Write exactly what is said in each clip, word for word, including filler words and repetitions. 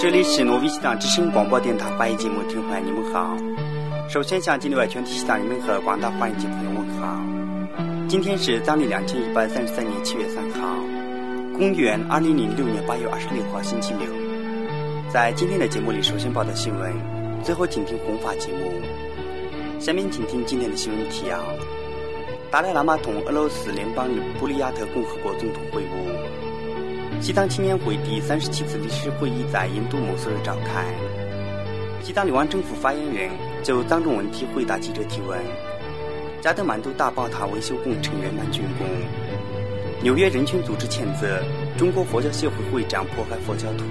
这里是挪威西藏之声广播电台华语节目，听众朋友你们好。首先向境内外全体西藏人民和广大华人界朋友问好。今天是藏历两千一百三十三年七月三号，公元二零零六年八月二十六号星期六。在今天的节目里，首先报道新闻，最后请听弘法节目。下面请听今天的新闻提要：达赖喇嘛同俄罗斯联邦布里亚特共和国总统会晤。西藏青年会第三十七次理事会议在印度莫苏尔召开。西藏流亡政府发言人就藏中问题回答记者提问。加德满都大宝塔维修工程圆满竣工。纽约人权组织谴责中国佛教协会会长迫害佛教徒。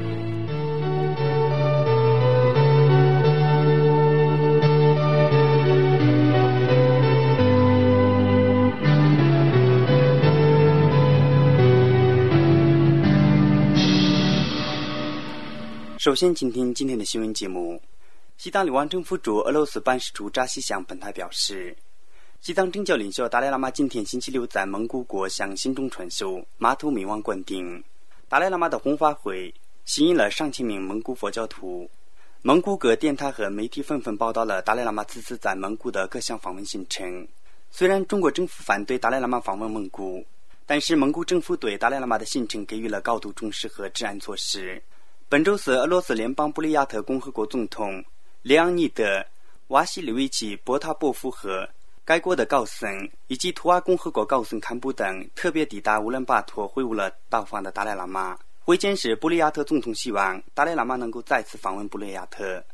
首先请听今天的新闻节目。西藏流亡政府驻俄罗斯办事处扎西向本台表示，西藏政教领袖达赖喇嘛今天星期六在蒙古国向心中传授码头冥王灌顶。达赖喇嘛的弘法会吸引了上千名蒙古佛教徒。蒙古各电台和媒体纷纷报道了达赖喇嘛此次在蒙古的各项访问行程。虽然中国政府反对达赖喇嘛访问蒙古，但是蒙古政府对达赖喇嘛的行程给予了高度重视和治安措施。本周四，俄罗斯联邦布里亚特共和国总统列昂尼德·瓦西里维奇·波塔波夫和该国的高僧以及图瓦共和国高僧堪布等特别抵达乌兰巴托会晤了到访的达赖喇嘛。会见时，布里亚特总统希望达赖喇嘛能够再次访问布里亚特。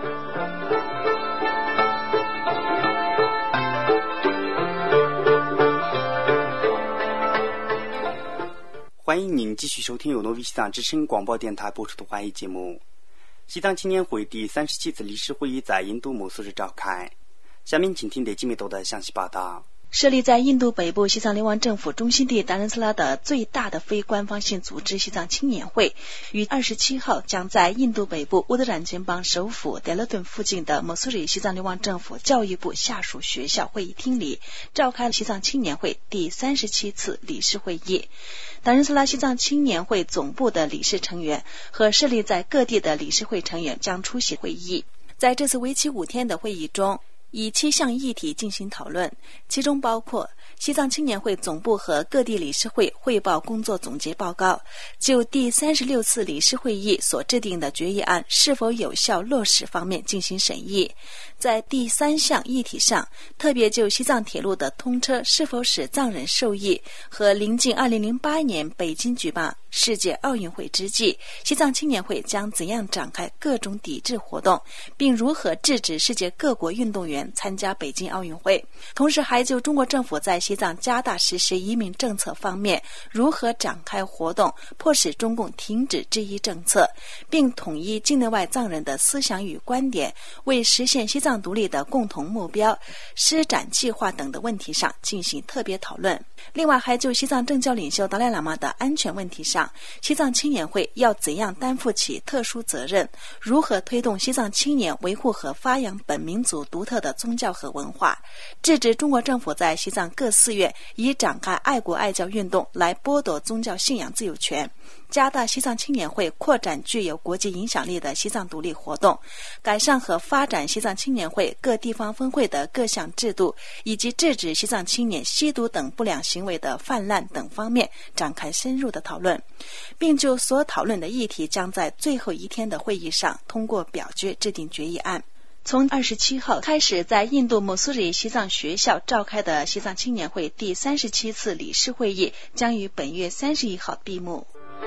欢迎您继续收听由挪威西藏之声广播电台播出的华语节目。西藏青年会第三十七次理事会议在印度莫苏尔召开。下面请听德基米多的详细报道。 设立在印度北部西藏流亡政府中心地达仁萨拉的最大的非官方性组织西藏青年会，于二十七号将在印度北部乌德染军邦首府德勒顿附近的莫苏里西藏流亡政府教育部下属学校会议厅里召开西藏青年会第三十七次理事会议。达仁萨拉西藏青年会总部的理事成员和设立在各地的理事会成员将出席会议。在这次为期五天的会议中，以七项议题进行讨论，其中包括西藏青年会总部和各地理事会汇报工作总结报告，就第三十六次理事会议所制定的决议案是否有效落实方面进行审议。在第三项议题上，特别就西藏铁路的通车是否使藏人受益和临近二零零八年北京举办世界奥运会之际，西藏青年会将怎样展开各种抵制活动，并如何制止世界各国运动员参加北京奥运会。同时还就中国政府在西藏加大实施移民政策方面如何展开活动，迫使中共停止质疑政策，并统一境内外藏人的思想与观点，为实现西藏独立的共同目标施展计划等的问题上进行特别讨论。另外还就西藏政教领袖达赖喇嘛的安全问题上，西藏青年会要怎样担负起特殊责任，如何推动西藏青年维护和发扬本民族独特的宗教和文化，制止中国政府在西藏各寺院以展开爱国爱教运动来剥夺宗教信仰自由权，加大西藏青年会扩展具有国际影响力的西藏独立活动，改善和发展西藏青年会各地方分会的各项制度，以及制止西藏青年吸毒等不良行为的泛滥等方面展开深入的讨论，并就所讨论的议题将在最后一天的会议上通过表决制定决议案。从二十七号开始，在印度莫苏里西藏学校召开的西藏青年会第三十七次理事会议将于本月三十一号闭幕。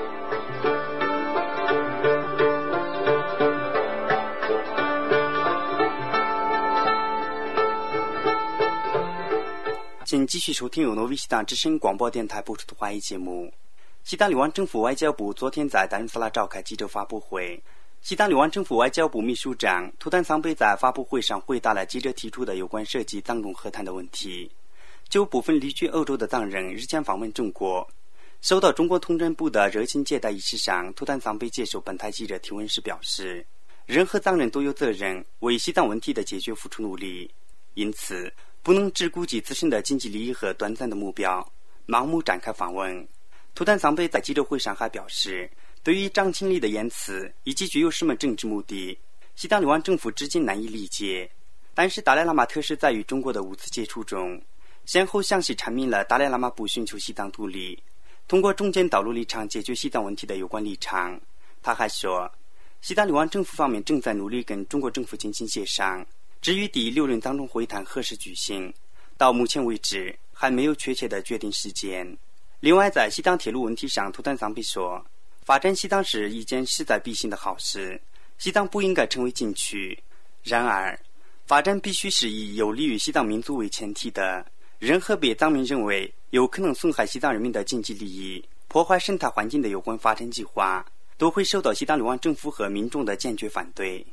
请继续收听由挪威西藏之声广播电台播出的华语节目。西藏流亡政府外交部昨天在达仁萨拉召开记者发布会。西藏流亡政府外交部秘书长图坦桑贝在发布会上回答了记者提出的有关涉及藏中和谈的问题。就部分离居欧洲的藏人日前访问中国，受到中国统战部的热情接待仪式上，图坦桑贝接受本台记者提问时表示，任何藏人都有责任为西藏问题的解决付出努力，因此不能只顾及自身的经济利益和短暂的目标，盲目展开访问。图坦桑贝在记者会上还表示， 对于张清丽的言辞以及具有什么政治目的，西藏流亡政府至今难以理解。但是达赖喇嘛特使在与中国的五次接触中，先后详细阐明了达赖喇嘛不寻求西藏独立，通过中间道路立场解决西藏问题的有关立场。他还说，西藏流亡政府方面正在努力跟中国政府进行协商，至于第六轮当中会谈何时举行，到目前为止还没有确切的决定时间。另外，在西藏铁路问题上，图坦桑比说，发展西藏是一件势在必行的好事，西藏不应该成为禁区。然而，发展必须是以有利于西藏民族为前提的，任何被藏民认为有可能损害西藏人民的经济利益、破坏生态环境的有关发展计划，都会受到西藏流亡政府和民众的坚决反对。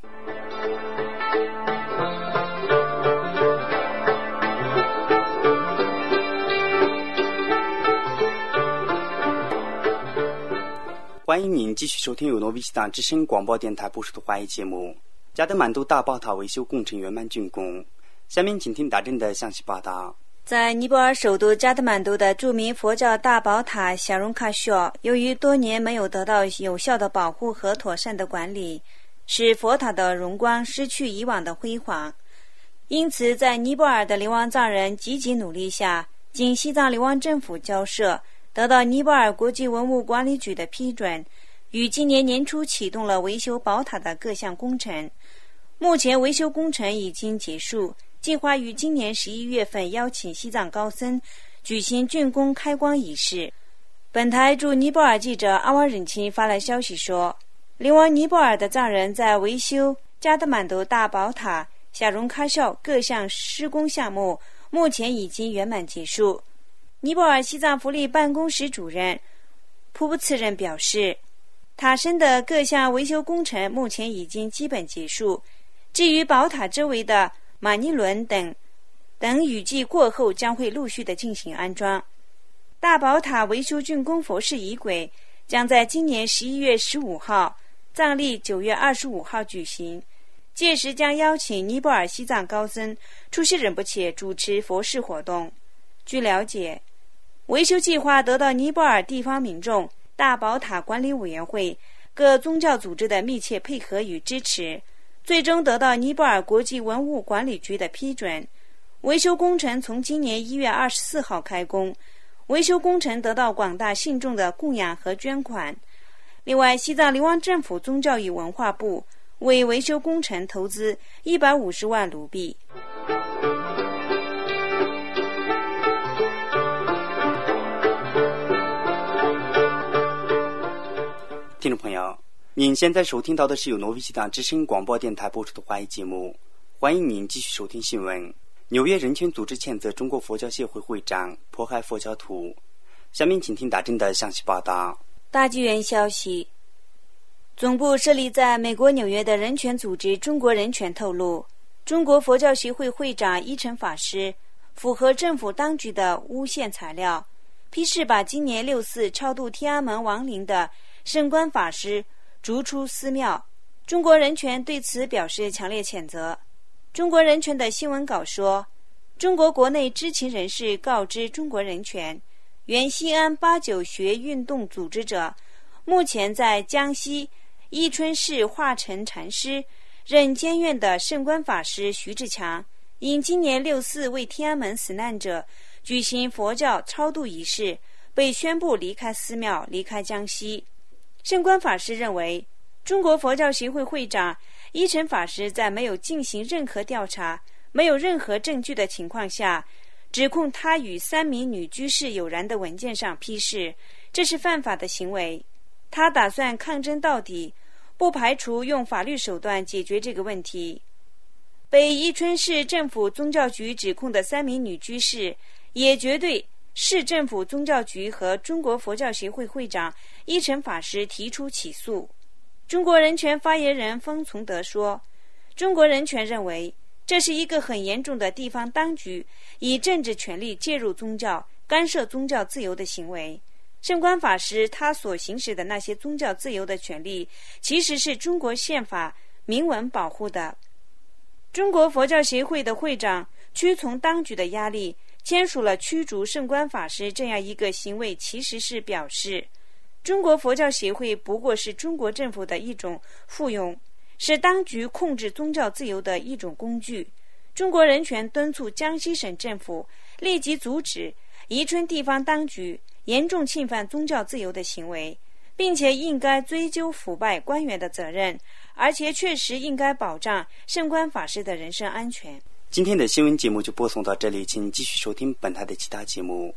欢迎您继续收听由诺比西藏之声广播电台播出的华语节目。加德满都大宝塔维修工程圆满竣工，下面请听大震的详细报道。 在尼泊尔首都加德满都的著名佛教大宝塔夏荣卡肖，由于多年没有得到有效的保护和妥善的管理，使佛塔的荣光失去以往的辉煌。因此，在尼泊尔的流亡藏人积极努力下，经西藏流亡政府交涉，得到尼泊尔国际文物管理局的批准，于今年年初启动了维修宝塔的各项工程。目前维修工程已经结束，计划于今年十一月份邀请西藏高僧举行竣工开光仪式。本台驻尼泊尔记者阿瓦忍钦发来消息说，流亡尼泊尔的藏人在维修加德满都大宝塔夏荣卡肖各项施工项目目前已经圆满结束。尼泊尔西藏福利办公室主任普布次任表示，塔身的各项维修工程目前已经基本结束，至于宝塔周围的马尼轮等等雨季过后将会陆续的进行安装。大宝塔维修竣工佛事仪轨将在今年十一月十五号，藏历九月二十五号举行，届时将邀请尼泊尔西藏高僧出席仁波切主持佛事活动。据了解，维修计划得到尼泊尔地方民众、大宝塔管理委员会、各宗教组织的密切配合与支持，最终得到尼泊尔国际文物管理局的批准。维修工程从今年一月二十四号开工，维修工程得到广大信众的供养和捐款。另外，西藏流亡政府宗教与文化部为维修工程投资一百五十万卢币。 听众朋友，您现在收听到的是由挪威西藏之声广播电台播出的华语节目，欢迎您继续收听新闻。纽约人权组织谴责中国佛教协会会长迫害佛教徒。下面请听大震的详细报道。 大纪元消息，总部设立在美国纽约的人权组织中国人权透露，中国佛教协会会长一诚法师符合政府当局的诬陷材料，批示把今年六四超度天安门亡灵的圣观法师逐出寺庙。中国人权对此表示强烈谴责。中国人权的新闻稿说，中国国内知情人士告知中国人权，原西安八九学运动组织者目前在江西伊春市化成禅师任监院的圣观法师徐志强，因今年六四为天安门死难者举行佛教超度仪式，被宣布离开寺庙，离开江西。圣观法师认为，中国佛教协会会长一诚法师在没有进行任何调查、没有任何证据的情况下，指控他与三名女居士有染的文件上批示，这是犯法的行为。他打算抗争到底，不排除用法律手段解决这个问题。被伊春市政府宗教局指控的三名女居士，也绝对市政府宗教局和中国佛教协会会长一诚法师提出起诉。中国人权发言人封从德说，中国人权认为这是一个很严重的地方当局以政治权力介入宗教、干涉宗教自由的行为。圣观法师他所行使的那些宗教自由的权利，其实是中国宪法明文保护的。中国佛教协会的会长屈从当局的压力，签署了驱逐圣观法师这样一个行为，其实是表示中国佛教协会不过是中国政府的一种附庸，是当局控制宗教自由的一种工具。中国人权敦促江西省政府立即阻止宜春地方当局严重侵犯宗教自由的行为，并且应该追究腐败官员的责任，而且确实应该保障圣观法师的人身安全。 今天的新闻节目就播送到这里，请继续收听本台的其他节目。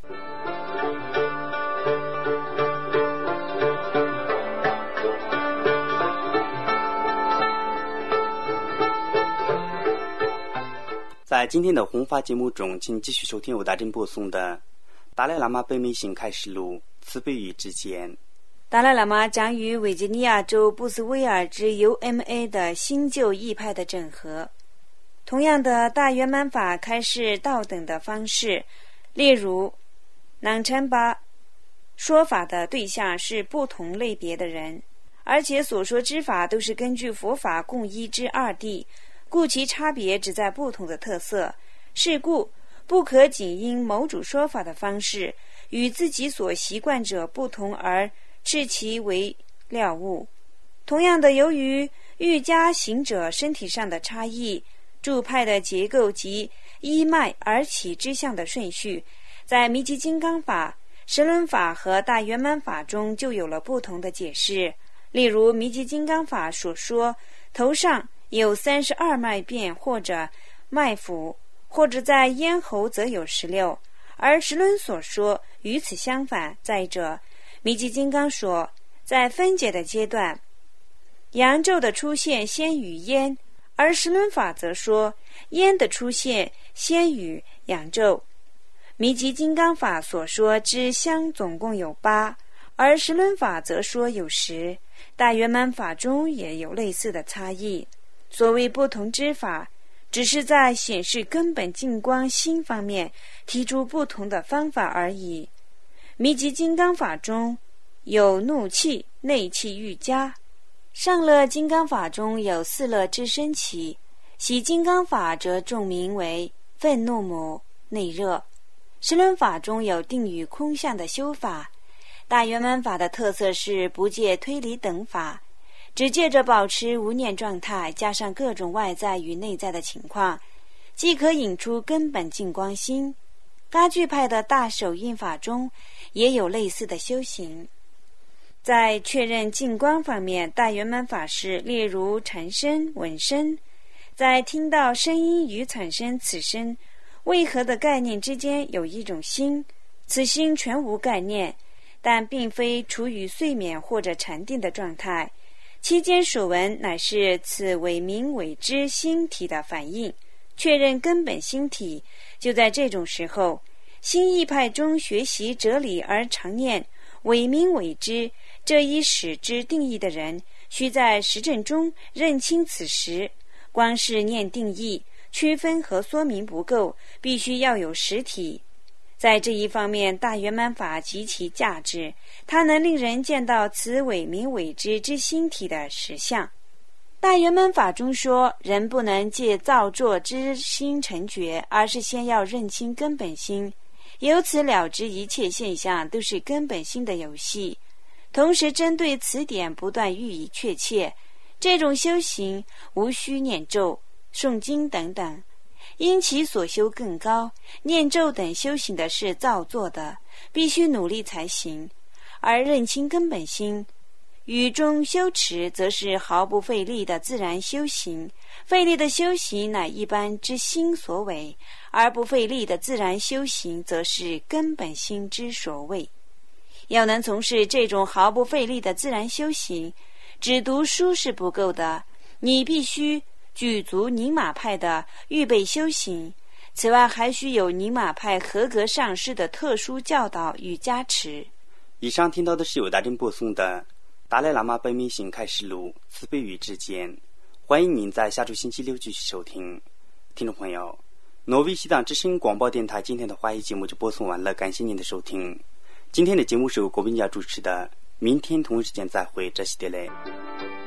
在今天的弘法节目中，请继续收听由大珍播送的达赖喇嘛北美行开示录慈悲与之间。 达赖喇嘛将与维吉尼亚州布斯威尔之 U M A 的新旧义派的整合。同样的，大圆满法开示道等的方式，例如南禅巴说法的对象是不同类别的人，而且所说之法都是根据佛法共一之二谛，故其差别只在不同的特色。是故不可仅因某种说法的方式与自己所习惯者不同而视其为了悟。同样的，由于瑜伽行者身体上的差异，诸派的结构及依脉而起之相的顺序，在弥吉金刚法、十轮法和大圆满法中就有了不同的解释。例如弥吉金刚法所说头上有三十二脉变或者脉府，或者在咽喉则有十六，而十轮所说与此相反。再者，弥吉金刚说在分解的阶段，阳咒的出现先于咽，而十轮法则说咽的出现先于阳咒。弥吉金刚法所说之香总共有八，而十轮法则说有十。大圆满法中也有类似的差异。所谓不同之法，只是在显示根本净光心方面提出不同的方法而已。弥吉金刚法中有怒气、内气瑜伽，上乐金刚法中有四乐之升起，喜金刚法则重名为愤怒母内热。十轮法中有定与空相的修法。大圆满法的特色是不借推理等法，只借着保持无念状态，加上各种外在与内在的情况，即可引出根本净光心。噶举派的大手印法中也有类似的修行。在确认净光方面，大圆满法师例如禅声、闻声，在听到声音与产生此声为何的概念之间有一种心，此心全无概念，但并非处于睡眠或者禅定的状态，期间所闻乃是此伪名伪知心体的反应。确认根本心体，就在这种时候，新义派中学习哲理而常念伪名伪知这一使之定义的人，需在实证中认清此时。光是念定义区分和说明不够，必须要有实体。在这一方面，大圆满法极其价值，它能令人见到此伪名伪知之心体的实相。大圆满法中说，人不能借造作之心成觉，而是先要认清根本心，由此了知一切现象都是根本心的游戏。同时针对此点不断予以确切。这种修行无需念咒、诵经等等，因其所修更高，念咒等修行的是造作的，必须努力才行。而认清根本心，语中修持则是毫不费力的自然修行。费力的修行乃一般之心所为，而不费力的自然修行则是根本心之所为。要能从事这种毫不费力的自然修行，只读书是不够的，你必须具足宁玛派的预备修行，此外还需有宁玛派合格上师的特殊教导与加持。 以上听到的是由大珍播送的达赖喇嘛本命行开示录慈悲与之间，欢迎您在下周星期六继续收听。听众朋友，挪威西藏之声广播电台今天的华语节目就播送完了，感谢您的收听。今天的节目是由郭斌家主持的，明天同一时间再会，这是的嘞。